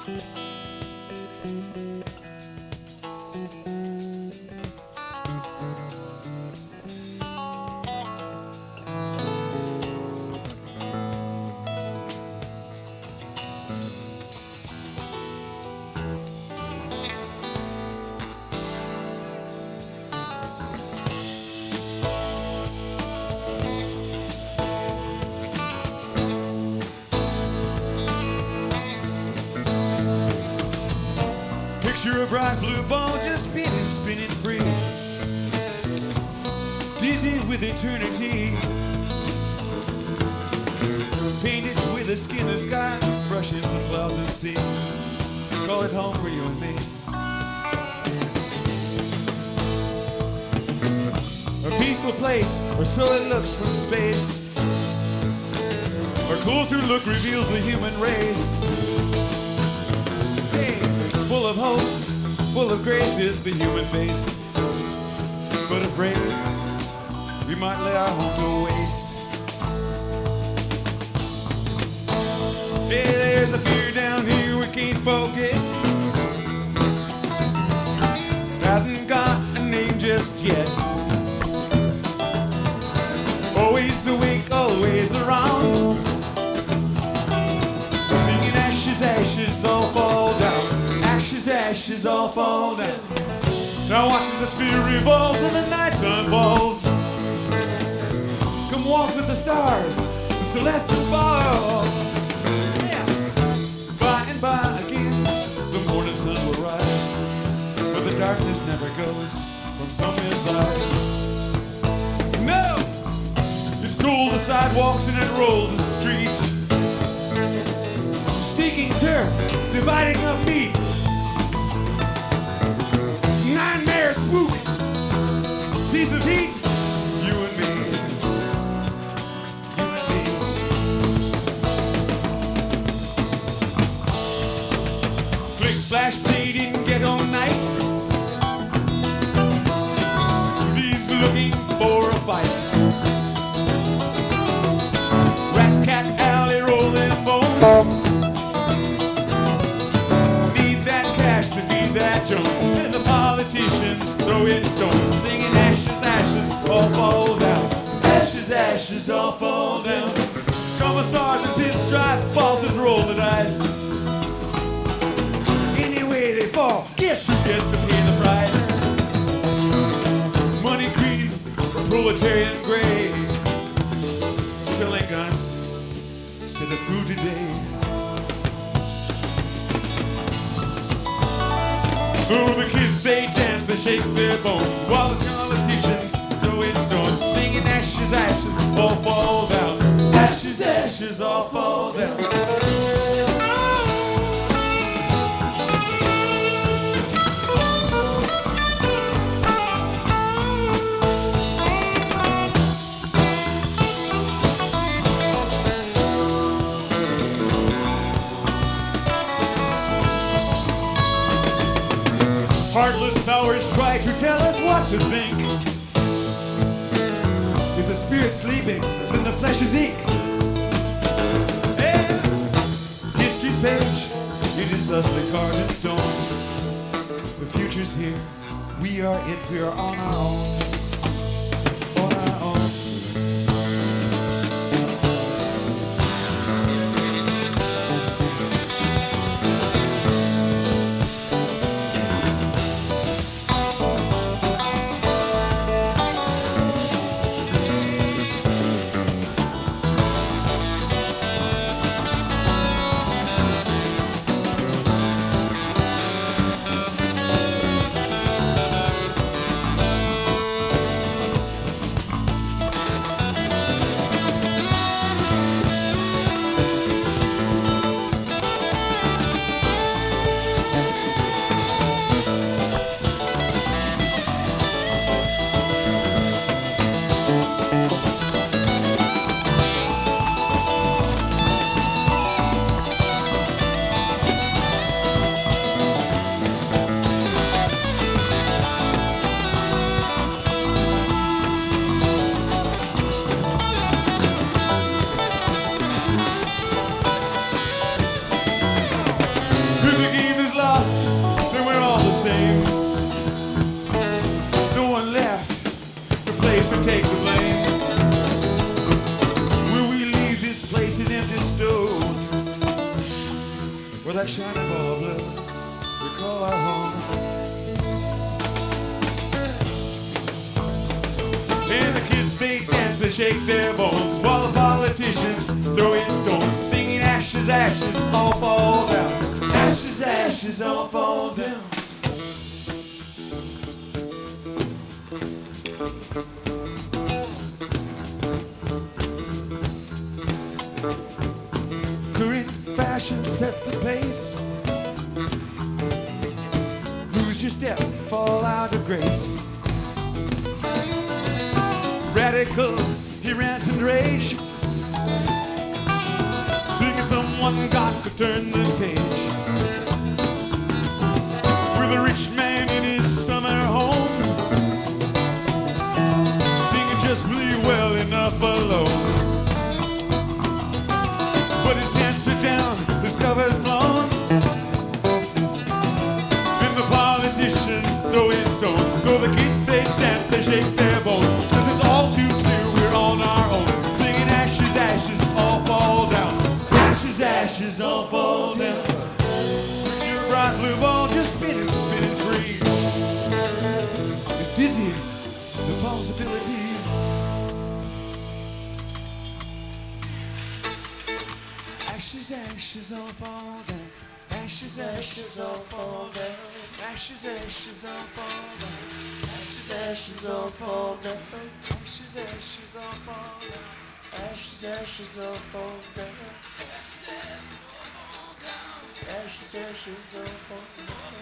Picture a bright blue ball just spinning, spinning free, dizzy with eternity, painted with the skin of sky, brushing some clouds and sea. Call it home for you and me. A peaceful place, or so it looks from space. A closer look reveals the human race. Full of hope, full of grace is the human face. But afraid we might lay our home to waste. Hey, there's a fear down here we can't forget. Hasn't got a name just yet. Always awake, always around. Singing ashes, ashes, all fall down. Ashes, ashes, all fall down. Now watch as the sphere revolves and the nighttime falls. Come walk with the stars, the celestial ball. Yeah. By and by again, the morning sun will rise, but the darkness never goes from some men's eyes. No! It strolls the sidewalks and it rolls the streets, staking turf, dividing up meat. Nightmare spook, piece of heat, you and me, you and me. Click, flash, play, didn't get on night. He's looking for a fight. Rat, cat, alley, roll them bones. Need that cash to feed that Jones. And the politicians throwing stones, singing ashes, ashes, all fall down. Ashes, ashes, all fall down. Commissars and pinstripe bosses roll the dice. Anyway they fall, guess who gets to pay the price? Money, greed, proletarian grade, selling guns instead of food today. So the kids, they dance, they shake their bones, while the politicians throw in stones, singing ashes, ashes, all fall down. Ashes, ashes, all fall down. Heartless powers try to tell us what to think. If the spirit's sleeping, then the flesh is ink. And history's page, it is thusly carved in stone. The future's here, we are it, we are on our own. On our own. With that shining ball of blue, we call our home. And the kids, they dance, they shake their bones, while the politicians throw in stones, singing ashes, ashes, all fall down. Ashes, ashes, all fall down. Current fashion set the pace. Lose your step, fall out of grace. Radical, he rants and rage, singing someone got to turn the page. With a rich man in his summer home, singing just really well enough alone. But his pants are down, his cover's blown, and the politicians throw in stones. So the kids, they dance, they shake their bones. This is all too clear, we're on our own, singing ashes, ashes, all fall down. Ashes, ashes, all fall down. Your bright blue ball just spinning, spinning free. It's dizzy, the possibilities. Ashes, ashes, all fall down. Ashes, ashes, all fall down. Ashes, ashes, all fall down. Ashes, ashes, all fall down. Ashes, ashes, all fall down. Ashes, ashes, all fall down. Ashes, ashes, all fall down. Ashes, ashes, all fall down.